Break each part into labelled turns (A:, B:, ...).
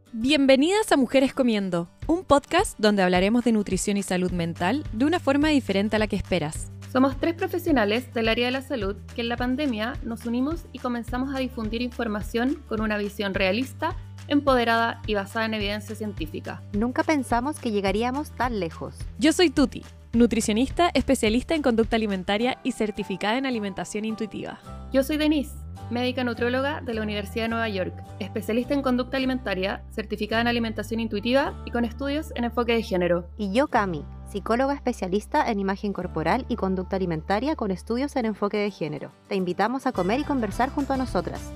A: Bienvenidas a Mujeres Comiendo, un podcast donde hablaremos de nutrición y salud mental de una forma diferente a la que esperas.
B: Somos tres profesionales del área de la salud que en la pandemia nos unimos y comenzamos a difundir información con una visión realista, empoderada y basada en evidencia científica.
C: Nunca pensamos que llegaríamos tan lejos.
A: Yo soy Tuti, nutricionista, especialista en conducta alimentaria y certificada en alimentación intuitiva.
B: Yo soy Denise, médica nutrióloga de la Universidad de Nueva York, especialista en conducta alimentaria, certificada en alimentación intuitiva y con estudios en enfoque de género.
C: Y yo, Cami, psicóloga especialista en imagen corporal y conducta alimentaria con estudios en enfoque de género. Te invitamos a comer y conversar junto a nosotras.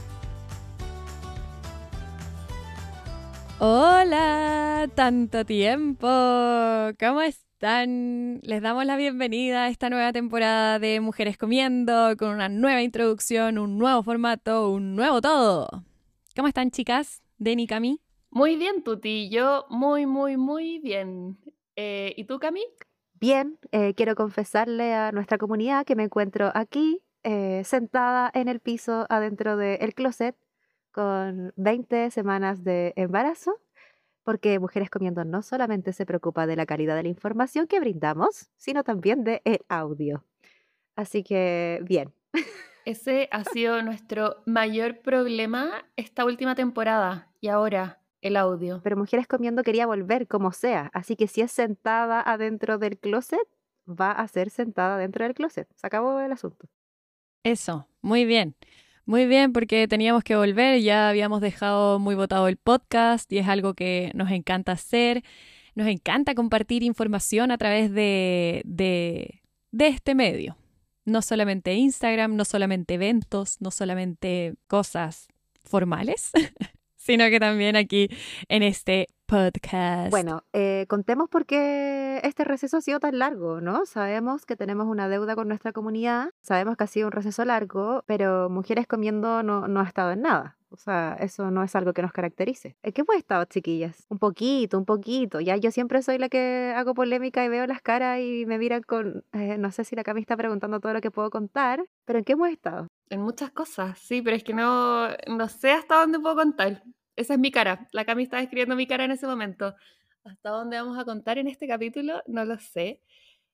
A: ¡Hola! ¡Tanto tiempo! ¿Cómo están? Les damos la bienvenida a esta nueva temporada de Mujeres Comiendo, con una nueva introducción, un nuevo formato, un nuevo todo. ¿Cómo están, chicas? Deni, Cami.
B: Muy bien, Tuti. Yo muy bien. ¿Y tú, Cami?
C: Bien, quiero confesarle a nuestra comunidad que me encuentro aquí, sentada en el piso adentro del closet, con 20 semanas de embarazo, porque Mujeres Comiendo no solamente se preocupa de la calidad de la información que brindamos, sino también del audio. Así que, bien.
B: Ese ha sido nuestro mayor problema esta última temporada y ahora el audio.
C: Pero Mujeres Comiendo quería volver como sea, así que si es sentada adentro del closet, va a ser sentada dentro del closet. Se acabó el asunto.
A: Eso, muy bien. Muy bien, porque teníamos que volver, ya habíamos dejado muy botado el podcast y es algo que nos encanta hacer. Nos encanta compartir información a través de este medio. No solamente Instagram, no solamente eventos, no solamente cosas formales, sino que también aquí en este podcast.
C: Bueno, contemos por qué este receso ha sido tan largo, ¿no? Sabemos que tenemos una deuda con nuestra comunidad, sabemos que ha sido un receso largo, pero Mujeres Comiendo no ha estado en nada. O sea, eso no es algo que nos caracterice. ¿En qué hemos estado, chiquillas? Un poquito. Ya yo siempre soy la que hago polémica y veo las caras y me miran con... no sé si la Cami está preguntando todo lo que puedo contar, pero ¿en qué hemos estado?
B: En muchas cosas, sí, pero es que no sé hasta dónde puedo contar. Esa es mi cara. La Cami está describiendo mi cara en ese momento. ¿Hasta dónde vamos a contar en este capítulo? No lo sé.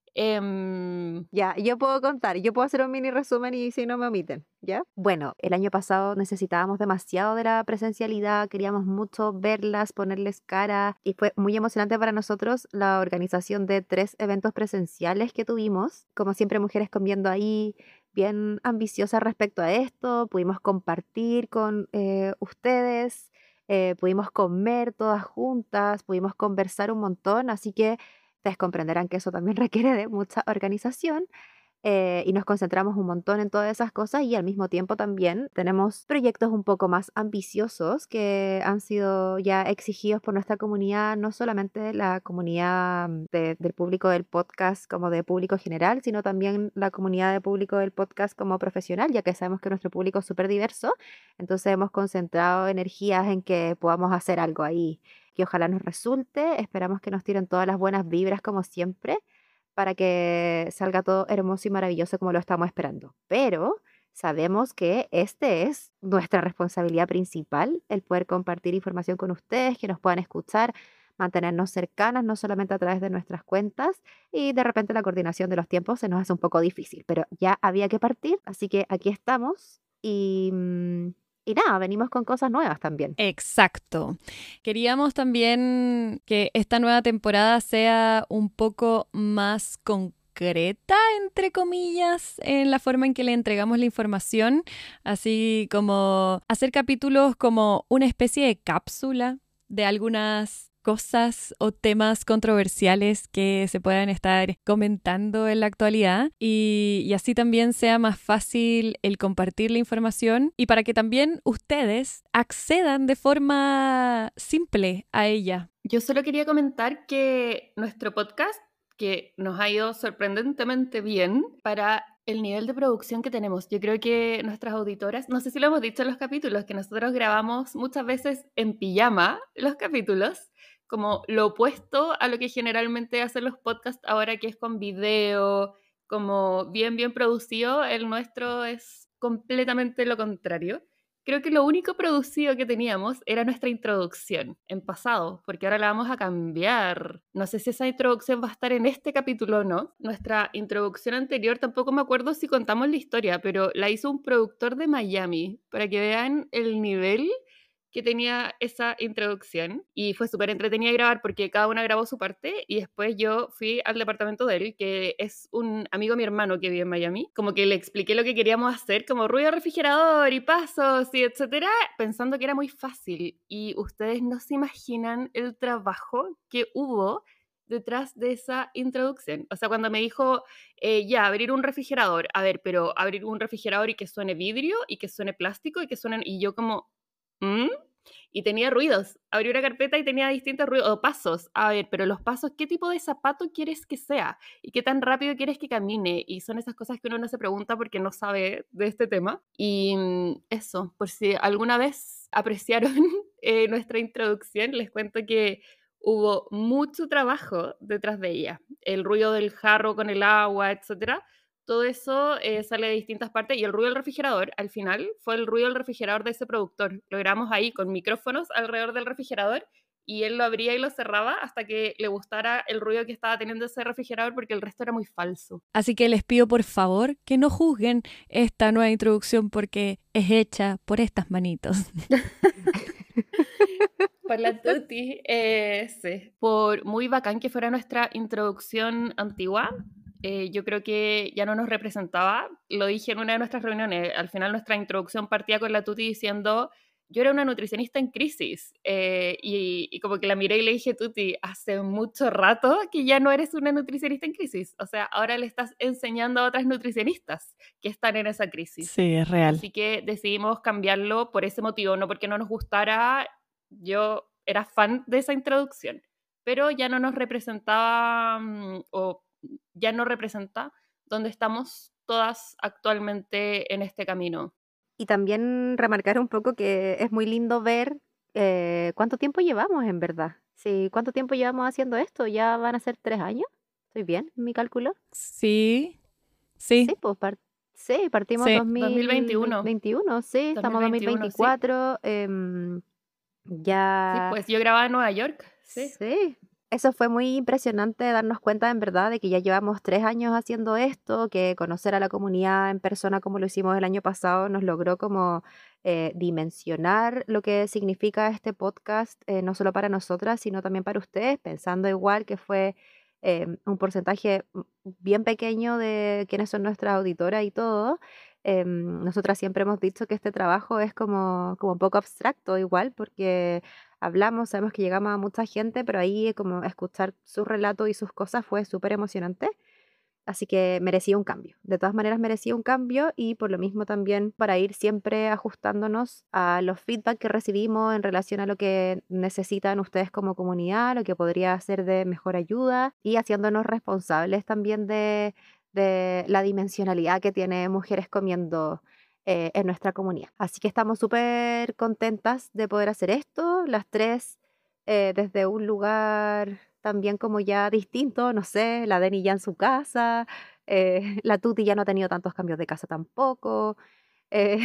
C: Ya, yo puedo contar, yo puedo hacer un mini resumen y si no me omiten, ¿ya? Bueno, el año pasado necesitábamos demasiado de la presencialidad, queríamos mucho verlas, ponerles cara y fue muy emocionante para nosotros la organización de 3 eventos presenciales que tuvimos. Como siempre, Mujeres Comiendo ahí, bien ambiciosas respecto a esto, pudimos compartir con ustedes, pudimos comer todas juntas, pudimos conversar un montón, así que ustedes comprenderán que eso también requiere de mucha organización y nos concentramos un montón en todas esas cosas y al mismo tiempo también tenemos proyectos un poco más ambiciosos que han sido ya exigidos por nuestra comunidad, no solamente la comunidad del público del podcast como de público general, sino también la comunidad de público del podcast como profesional, ya que sabemos que nuestro público es súper diverso, entonces hemos concentrado energías en que podamos hacer algo ahí que ojalá nos resulte, esperamos que nos tiren todas las buenas vibras como siempre para que salga todo hermoso y maravilloso como lo estamos esperando. Pero sabemos que este es nuestra responsabilidad principal, el poder compartir información con ustedes, que nos puedan escuchar, mantenernos cercanas, no solamente a través de nuestras cuentas, y de repente la coordinación de los tiempos se nos hace un poco difícil, pero ya había que partir, así que aquí estamos y nada, venimos con cosas nuevas también.
A: Exacto. Queríamos también que esta nueva temporada sea un poco más concreta, entre comillas, en la forma en que le entregamos la información, así como hacer capítulos como una especie de cápsula de algunas cosas o temas controversiales que se puedan estar comentando en la actualidad y así también sea más fácil el compartir la información y para que también ustedes accedan de forma simple a ella.
B: Yo solo quería comentar que nuestro podcast, que nos ha ido sorprendentemente bien para el nivel de producción que tenemos. Yo creo que nuestras auditoras, no sé si lo hemos dicho en los capítulos, que nosotros grabamos muchas veces en pijama los capítulos, como lo opuesto a lo que generalmente hacen los podcasts ahora, que es con video, como bien producido. El nuestro es completamente lo contrario. creo que lo único producido que teníamos era nuestra introducción en pasado, porque ahora la vamos a cambiar. No sé si esa introducción va a estar en este capítulo o no. Nuestra introducción anterior, tampoco me acuerdo si contamos la historia, pero la hizo un productor de Miami, para que vean el nivel que tenía esa introducción, y fue súper entretenida grabar porque cada una grabó su parte y después yo fui al departamento de él, que es un amigo de mi hermano que vive en Miami, como que le expliqué lo que queríamos hacer, como ruido de refrigerador y pasos y etcétera, pensando que era muy fácil, y ustedes no se imaginan el trabajo que hubo detrás de esa introducción. O sea, cuando me dijo, ya, abrir un refrigerador, a ver, pero abrir un refrigerador y que suene vidrio y que suene plástico y que suenen, y yo como... ¿Mm? Y tenía ruidos. Abrí una carpeta y tenía distintos ruidos, o pasos. A ver, pero los pasos, ¿qué tipo de zapato quieres que sea? ¿Y qué tan rápido quieres que camine? Y son esas cosas que uno no se pregunta porque no sabe de este tema. Y eso, por si alguna vez apreciaron nuestra introducción, les cuento que hubo mucho trabajo detrás de ella. El ruido del jarro con el agua, etcétera. Todo eso sale de distintas partes, y el ruido del refrigerador, al final, fue el ruido del refrigerador de ese productor. Lo grabamos ahí con micrófonos alrededor del refrigerador, y él lo abría y lo cerraba hasta que le gustara el ruido que estaba teniendo ese refrigerador, porque el resto era muy falso.
A: Así que les pido por favor que no juzguen esta nueva introducción porque es hecha por estas manitos.
B: Por la Tuti, sí. Por muy bacán que fuera nuestra introducción antigua, yo creo que ya no nos representaba. Lo dije en una de nuestras reuniones. Al final nuestra introducción partía con la Tuti diciendo: yo era una nutricionista en crisis. Y como que la miré y le dije: Tuti, hace mucho rato que ya no eres una nutricionista en crisis. O sea, ahora le estás enseñando a otras nutricionistas que están en esa crisis.
A: Sí, es real.
B: Así que decidimos cambiarlo por ese motivo, no porque no nos gustara. Yo era fan de esa introducción, pero ya no nos representaba, o ya no representa donde estamos todas actualmente en este camino.
C: Y también remarcar un poco que es muy lindo ver cuánto tiempo llevamos en verdad. Sí, ¿cuánto tiempo llevamos haciendo esto? ¿Ya van a ser 3 años? ¿Estoy bien en mi cálculo?
A: Sí,
C: Sí,
A: sí,
C: pues sí, partimos
A: sí.
B: 2021.
C: 2021, sí, estamos en
B: 2021,
C: 2024.
B: Sí,
C: Ya,
B: pues yo grababa en Nueva York, sí.
C: sí. Eso fue muy impresionante darnos cuenta en verdad de que ya llevamos 3 años haciendo esto, que conocer a la comunidad en persona como lo hicimos el año pasado nos logró como dimensionar lo que significa este podcast, no solo para nosotras, sino también para ustedes, pensando igual que fue un porcentaje bien pequeño de quienes son nuestras auditoras y todo. Nosotras siempre hemos dicho que este trabajo es como un poco abstracto igual, porque hablamos, sabemos que llegamos a mucha gente, pero ahí como escuchar su relato y sus cosas fue súper emocionante. Así que merecía un cambio. De todas maneras merecía un cambio, y por lo mismo también para ir siempre ajustándonos a los feedback que recibimos en relación a lo que necesitan ustedes como comunidad, lo que podría ser de mejor ayuda, y haciéndonos responsables también de la dimensionalidad que tiene Mujeres Comiendo en nuestra comunidad. Así que estamos súper contentas de poder hacer esto, las tres desde un lugar también como ya distinto, no sé, la Deni ya en su casa, la Tuti ya no ha tenido tantos cambios de casa tampoco, eh,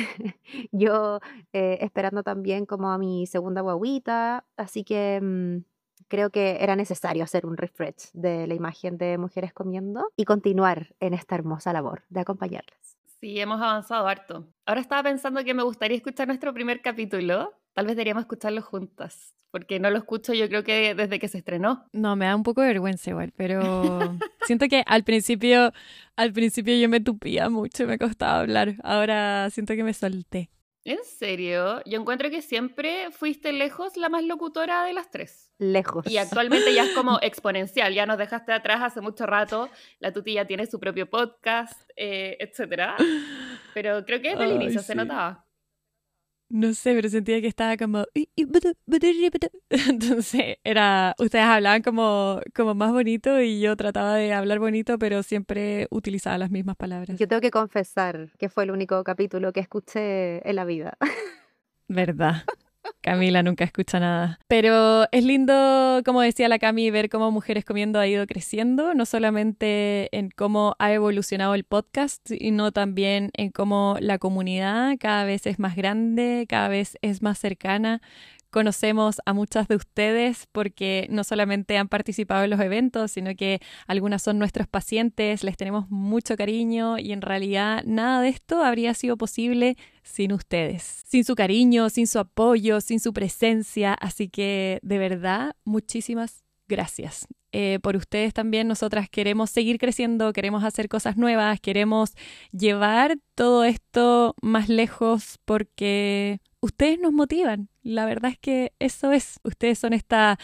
C: yo esperando también como a mi segunda guagüita, así que creo que era necesario hacer un refresh de la imagen de Mujeres Comiendo y continuar en esta hermosa labor de acompañarlas.
B: Sí, hemos avanzado harto. Ahora estaba pensando que me gustaría escuchar nuestro primer capítulo. Tal vez deberíamos escucharlo juntas, porque no lo escucho yo creo que desde que se estrenó.
A: No, me da un poco de vergüenza igual, pero siento que al principio yo me tupía mucho, me costaba hablar. Ahora siento que me solté.
B: ¿En serio? Yo encuentro que siempre fuiste lejos la más locutora de las tres.
C: Lejos.
B: Y actualmente ya es como exponencial, ya nos dejaste atrás hace mucho rato, la Tuti ya tiene su propio podcast, etcétera. Pero creo que desde el
A: Ay,
B: inicio se
A: sí.
B: notaba.
A: No sé, pero sentía que estaba como... Entonces, ustedes hablaban como más bonito y yo trataba de hablar bonito, pero siempre utilizaba las mismas palabras.
C: Yo tengo que confesar que fue el único capítulo que escuché en la vida.
A: ¿Verdad? Camila nunca escucha nada. Pero es lindo, como decía la Cami, ver cómo Mujeres Comiendo ha ido creciendo, no solamente en cómo ha evolucionado el podcast, sino también en cómo la comunidad cada vez es más grande, cada vez es más cercana. Conocemos a muchas de ustedes porque no solamente han participado en los eventos, sino que algunas son nuestros pacientes, les tenemos mucho cariño y en realidad nada de esto habría sido posible sin ustedes, sin su cariño, sin su apoyo, sin su presencia. Así que de verdad, muchísimas gracias. Por ustedes también nosotras queremos seguir creciendo, queremos hacer cosas nuevas, queremos llevar todo esto más lejos porque ustedes nos motivan. La verdad es que eso es. Ustedes son esta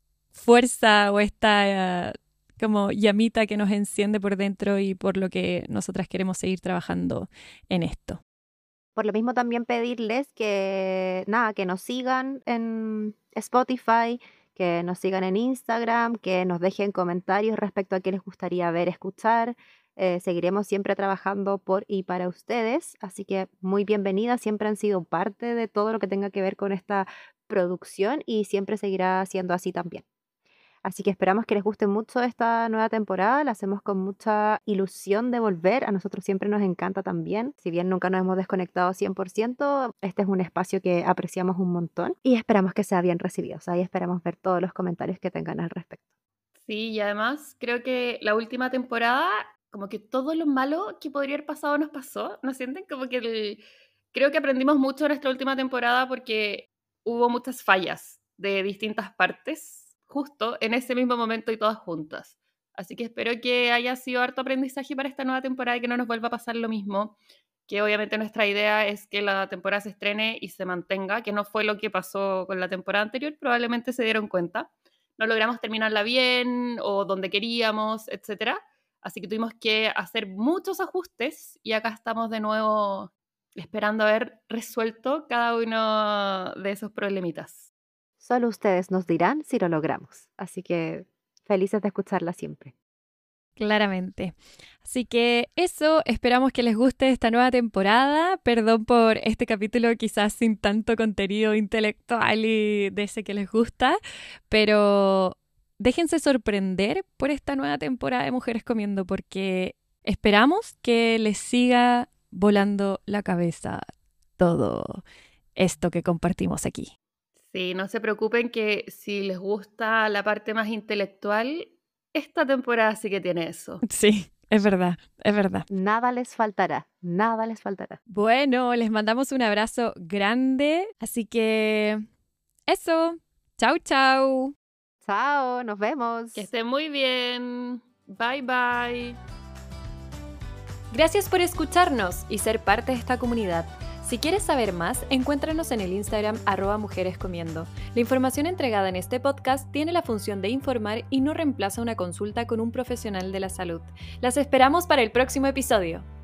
A: fuerza o esta como llamita que nos enciende por dentro y por lo que nosotras queremos seguir trabajando en esto.
C: Por lo mismo también pedirles que nos sigan en Spotify, que nos sigan en Instagram, que nos dejen comentarios respecto a qué les gustaría ver, escuchar. Seguiremos siempre trabajando por y para ustedes, así que muy bienvenidas, siempre han sido parte de todo lo que tenga que ver con esta producción y siempre seguirá siendo así también. Así que esperamos que les guste mucho esta nueva temporada, la hacemos con mucha ilusión de volver, a nosotros siempre nos encanta también, si bien nunca nos hemos desconectado 100%, este es un espacio que apreciamos un montón y esperamos que sea bien recibido, o sea, y esperamos ver todos los comentarios que tengan al respecto.
B: Sí, y además creo que la última temporada, como que todo lo malo que podría haber pasado nos pasó, ¿no sienten? Como que creo que aprendimos mucho en nuestra última temporada porque hubo muchas fallas de distintas partes justo en ese mismo momento y todas juntas. Así que espero que haya sido harto aprendizaje para esta nueva temporada y que no nos vuelva a pasar lo mismo, que obviamente nuestra idea es que la temporada se estrene y se mantenga, que no fue lo que pasó con la temporada anterior, probablemente se dieron cuenta. No logramos terminarla bien o donde queríamos, etc. Así que tuvimos que hacer muchos ajustes y acá estamos de nuevo esperando haber resuelto cada uno de esos problemitas.
C: Solo ustedes nos dirán si lo logramos, así que felices de escucharla siempre.
A: Claramente. Así que eso, esperamos que les guste esta nueva temporada. Perdón por este capítulo quizás sin tanto contenido intelectual y de ese que les gusta, pero déjense sorprender por esta nueva temporada de Mujeres Comiendo porque esperamos que les siga volando la cabeza todo esto que compartimos aquí.
B: Sí, no se preocupen que si les gusta la parte más intelectual, esta temporada sí que tiene eso.
A: Sí, es verdad, es verdad.
C: Nada les faltará, nada les faltará.
A: Bueno, les mandamos un abrazo grande, así que eso, chau, chau.
C: Chao, nos vemos.
B: Que estén muy bien. Bye, bye.
A: Gracias por escucharnos y ser parte de esta comunidad. Si quieres saber más, encuéntranos en el Instagram @mujerescomiendo. La información entregada en este podcast tiene la función de informar y no reemplaza una consulta con un profesional de la salud. Las esperamos para el próximo episodio.